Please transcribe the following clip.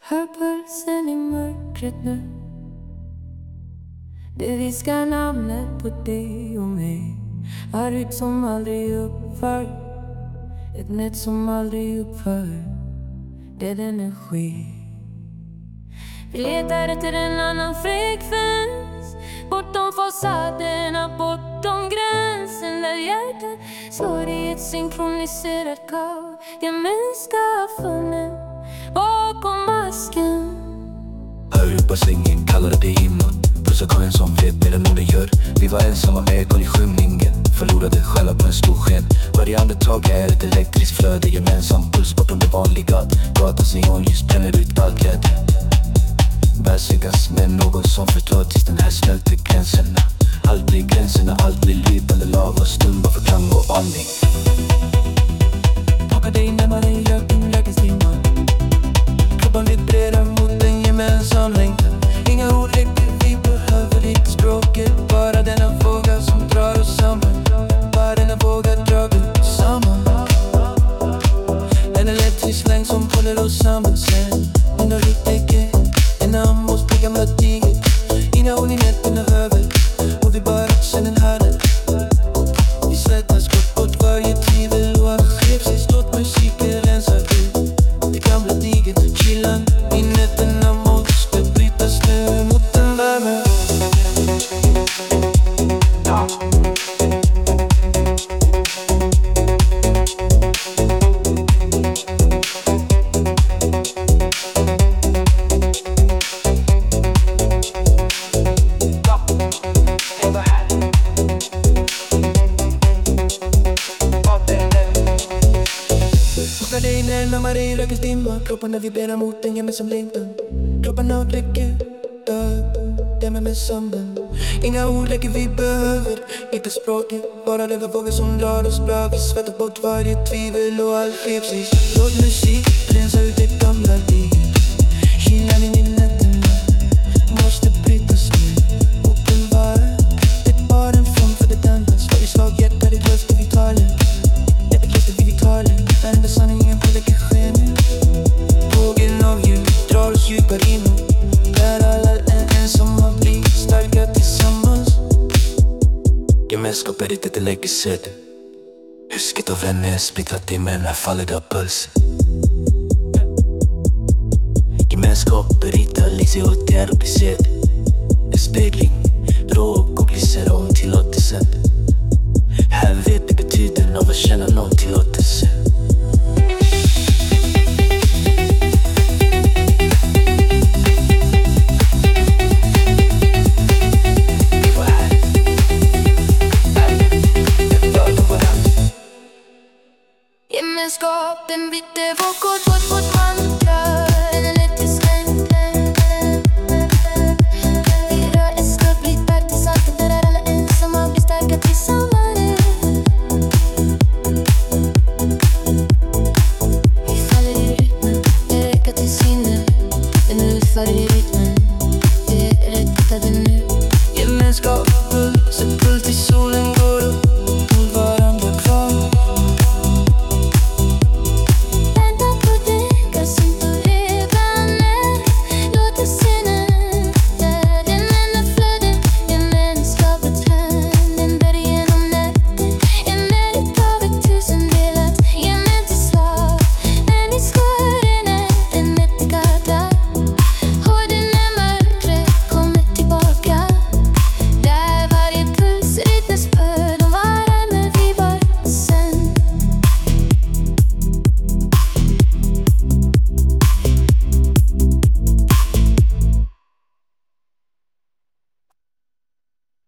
Hör pulsen i mörkret nu. Det viskar namnet på dig och mig. Har ut som aldrig upphör. Ett nät som aldrig upphör. Det är energi. Vi letar efter en annan frekvens. Bortom fasaderna, bortom gränsen. Där hjärtat slår i ett synkroniserat kaos. Gemenskapen bakom masken. Hör upp basängen, kallar det himlen. Pussar korgen som vet mer än orden gör. Vi var ensamma med ekon i skymningen. Förlorade själva på en stor sken. Varje andetag är ett elektriskt flöde. Gemensam puls bortom det vanliga. Gatans neonljus bränner ut all glädje. Bärsökas med någon som förstår tills den här smälter gränserna. Allt blir gränserna, allt blir lydande lag och stumma för klang och andning. Tåka dig närmare i rökens timmar. Kroppen vibrerar mot en gemensam längtan. Inga ord räcker, vi behöver inte språket. Bara denna våga som drar oss samman. Bara denna våga drar vi samman. En elektrisk släng som håller oss samman sen. Under ryggdäcket, en arm oss på gamla diget. Inga ord i nätten över. Och vi bara känner härnet. Vi slätar skott bort varje tvivel och all skepsis. Låt musiken rensa ut det gamla diget. Chillan i nätterna måste brytas nu mot en värme. Närmare i rökens dimma. Kropparna vibrerar mot en gemensam längtan. Kropparna räcker, dämmer med sanden. Inga ord räcker, vi behöver inte språket. Bara leva vågor som drar oss bra. Vi svettar bort varje tvivel och all skepsis. Låt musik rensa ut det gamla livet. Kylan in i nätterna måste brytas ner mot en varv. Det är bara en form för det andas. Varje svag hjärta, ditt röst är vitalen. Det är klart vi vitalen. Där enda sanningen på läcker sken. Vågen av ljud drar oss djupare inåt. Där alla är ensamma blir starka tillsammans. Gemenskap är inte lägger sätt. Husket och vänner är splittrat i men här faller det av puls. Gemenskap är inte lyxig och det är uppsett. En spegling, drog och glycer om tillåtelsen. Här vet det betydelsen av att känna någon tillåtelse. Gemenskapen byter vårt mantra. En elektrisk längtan. Vi rör en skubb, blir partisanter. Där alla ensamma blir starka tillsammans. Vi faller i rytmen, jag räcker till sinne. Men nu faller i rytmen.